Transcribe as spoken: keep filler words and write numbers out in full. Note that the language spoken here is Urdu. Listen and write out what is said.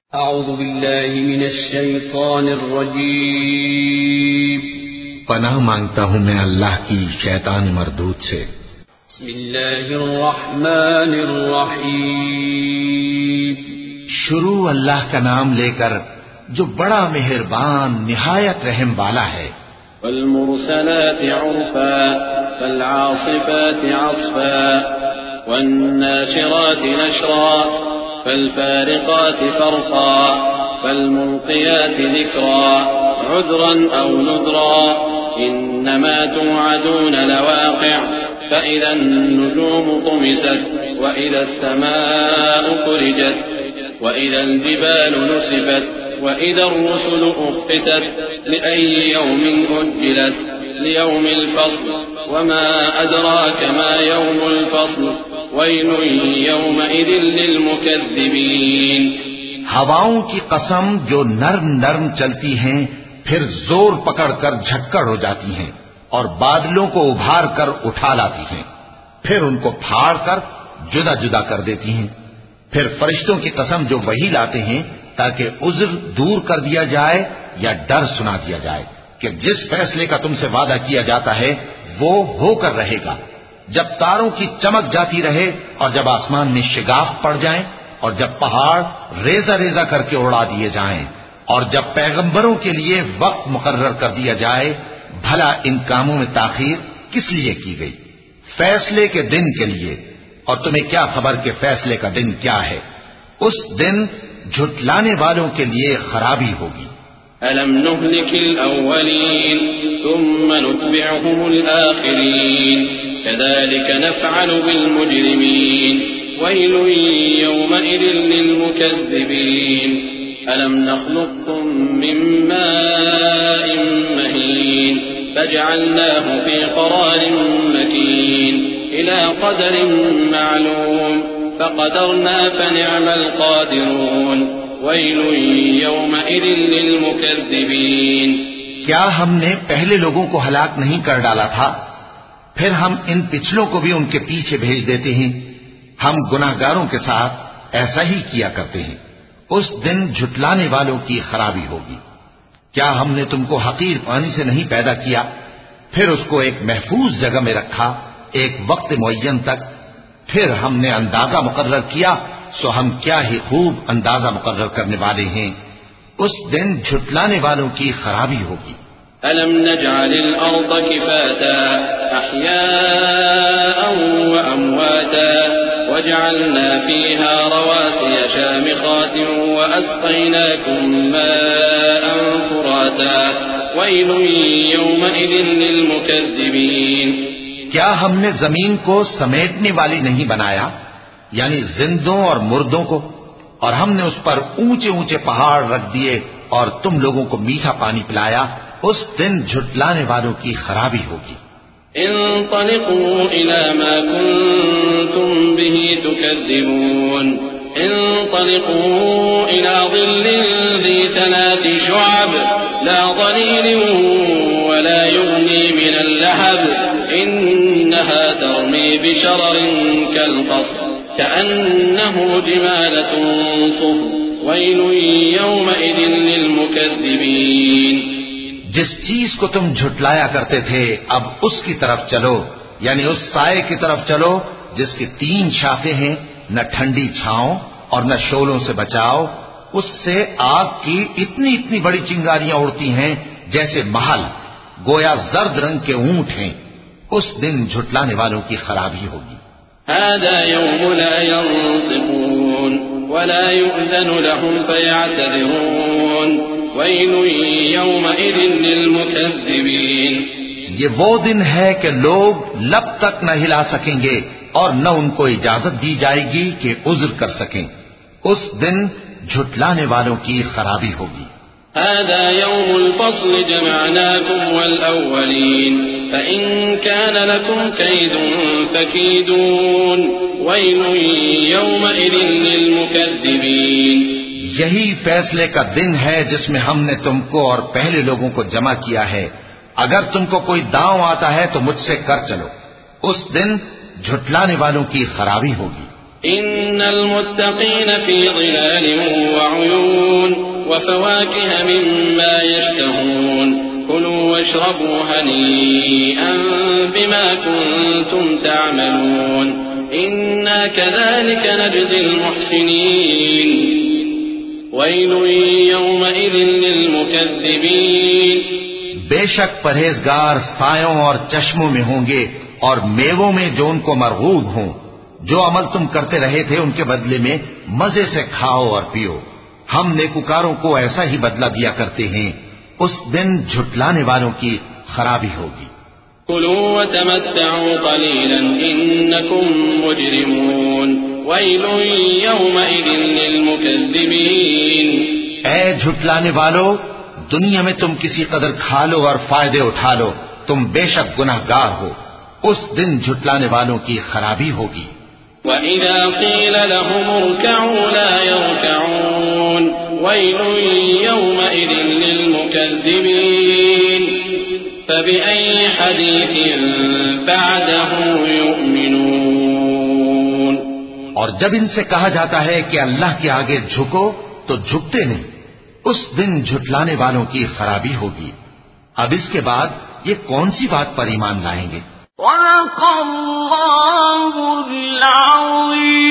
اعوذ باللہ من الشیطان الرجیم پناہ مانگتا ہوں میں اللہ کی شیطان مردود سے۔ بسم اللہ الرحمن الرحیم شروع اللہ کا نام لے کر جو بڑا مہربان نہایت رحم والا ہے۔ والمرسلات عرفا فالعاصفات عصفا والناشرات نشرا فالفارقات فرقا فالملقيات ذكرا عذرا أو نذرا إنما توعدون لواقع فإذا النجوم طمست وإذا السماء فرجت وإذا الجبال نسفت وإذا الرسل أقتت لأي يوم أجلت ليوم الفصل وما أدراك ما يوم الفصل ويل يومئذ للمكذبين۔ ہواؤں کی قسم جو نرم نرم چلتی ہیں پھر زور پکڑ کر جھکڑ ہو جاتی ہیں اور بادلوں کو ابھار کر اٹھا لاتی ہیں، پھر ان کو پھاڑ کر جدا جدا کر دیتی ہیں۔ پھر فرشتوں کی قسم جو وحی لاتے ہیں تاکہ عذر دور کر دیا جائے یا ڈر سنا دیا جائے کہ جس فیصلے کا تم سے وعدہ کیا جاتا ہے وہ ہو کر رہے گا، جب تاروں کی چمک جاتی رہے اور جب آسمان میں شگاف پڑ جائیں اور جب پہاڑ ریزہ ریزہ کر کے اڑا دیے جائیں اور جب پیغمبروں کے لیے وقت مقرر کر دیا جائے، بھلا ان کاموں میں تاخیر کس لیے کی گئی؟ فیصلے کے دن کے لیے، اور تمہیں کیا خبر کہ فیصلے کا دن کیا ہے؟ اس دن جھٹلانے والوں کے لیے خرابی ہوگی۔ أَلَمْ نُهْلِكِ الْأَوَّلِينَ ثُمَّ نُتْبِعُهُمُ الْآخِرِينَ كَذَلِكَ نَفْعَلُ بِالْمُجْرِمِينَ وَيْلٌ يَوْمَئِذٍ لِلْمُكَذِّبِينَ أَلَمْ نَخْلُقكُّم مِّن مَّاءٍ مَّهِينٍ فَجَعَلْنَاهُ فِي قَرَارٍ مَّكِينٍ إِلَى قَدَرٍ مَّعْلُومٍ فَقَدَرْنَا فَنِعْمَ الْقَادِرُونَ وَيْلٌ يَوْمَئِذٍ لِلْمُكَذِّبِينَ۔ کیا ہم نے پہلے لوگوں کو ہلاک نہیں کر ڈالا تھا؟ پھر ہم ان پچھلوں کو بھی ان کے پیچھے بھیج دیتے ہیں۔ ہم گناہگاروں کے ساتھ ایسا ہی کیا کرتے ہیں۔ اس دن جھٹلانے والوں کی خرابی ہوگی۔ کیا ہم نے تم کو حقیر پانی سے نہیں پیدا کیا، پھر اس کو ایک محفوظ جگہ میں رکھا ایک وقت معین تک، پھر ہم نے اندازہ مقرر کیا، سو ہم کیا ہی خوب اندازہ مقرر کرنے والے ہیں۔ اس دن جھٹلانے والوں کی خرابی ہوگی۔ أَلَمْ نَجْعَلِ الْأَرْضَ كِفَاتًا أَحْيَاءً وَأَمْوَاتًا وَجَعَلْنَا فِيهَا رَوَاسِيَ شَامِخَاتٍ وَأَسْقَيْنَاكُم مَّاءً فُرَاتًا وَيْلٌ يَوْمَئِذٍ لِلْمُكَذِّبِينَ۔ کیا ہم نے زمین کو سمیٹنے والی نہیں بنایا، یعنی زندوں اور مردوں کو، اور ہم نے اس پر اونچے اونچے پہاڑ رکھ دیے اور تم لوگوں کو میٹھا پانی پلایا؟ اس دن جھٹلانے والوں کی خرابی ہوگی۔ انطلقوا إلى ما كنتم به تكذبون انطلقوا إلى ظل ذي ثلاث شعب لا ظليل ولا يغني من اللهب إنها ترمي بشرر كالقصر كأنه جمالة صفر ويل يومئذ للمكذبين۔ جس چیز کو تم جھٹلایا کرتے تھے اب اس کی طرف چلو، یعنی اس سائے کی طرف چلو جس کی تین شاخیں ہیں، نہ ٹھنڈی چھاؤں اور نہ شعلوں سے بچاؤ، اس سے آگ کی اتنی اتنی بڑی چنگاریاں اڑتی ہیں جیسے محل، گویا زرد رنگ کے اونٹ ہیں۔ اس دن جھٹلانے والوں کی خرابی ہوگی۔ هذا يوم لا ينطقون ولا يؤذن لهم فيعتذرون ويل يومئذ للمكذبين۔ یہ وہ دن ہے کہ لوگ لب تک نہ ہلا سکیں گے اور نہ ان کو اجازت دی جائے گی کہ عذر کر سکیں۔ اس دن جھٹلانے والوں کی خرابی ہوگی۔ هذا يوم الفصل جمعناكم والأولين فإن كان لكم كيد فكيدون ويل يومئذ للمكذبين۔ یہی فیصلے کا دن ہے جس میں ہم نے تم کو اور پہلے لوگوں کو جمع کیا ہے، اگر تم کو کوئی داؤں آتا ہے تو مجھ سے کر چلو۔ اس دن جھٹلانے والوں کی خرابی ہوگی۔ إن المتقين في ظلال وعيون وفواكه مما يشتهون كلوا واشربوا هنيئا بما كنتم تعملون إنا كذلك نجزي المحسنين ويل يومئذ للمكذبين بے شک پرہیزگار سایوں اور چشموں میں ہوں گے اور میووں میں جو ان کو مرغوب ہوں. جو عمل تم کرتے رہے تھے ان کے بدلے میں مزے سے کھاؤ اور پیو. ہم نیکوکاروں کو ایسا ہی بدلہ دیا کرتے ہیں. اس دن جھٹلانے والوں کی خرابی ہوگی. كلوا وتمتعوا قليلا إنكم مجرمون ويل يومئذ للمكذبين. اے جھٹلانے والو، دنیا میں تم کسی قدر کھا لو اور فائدے اٹھا لو، تم بے شک گناہگار ہو. اس دن جھٹلانے والوں کی خرابی ہوگی. وَإِذَا قِيلَ لَهُمُ ارْكَعُوا لَا يَرْكَعُونَ وَيْلٌ يَوْمَئِذٍ لِّلْمُكَذِّبِينَ فَبِأَيِّ حَدِيثٍ بَعْدَهُ يُؤْمِنُونَ. اور جب ان سے کہا جاتا ہے کہ اللہ کے آگے جھکو تو جھکتے نہیں. اس دن جھٹلانے والوں کی خرابی ہوگی. اب اس کے بعد یہ کون سی بات پر ایمان لائیں گے؟ صدق اللہ العظیم.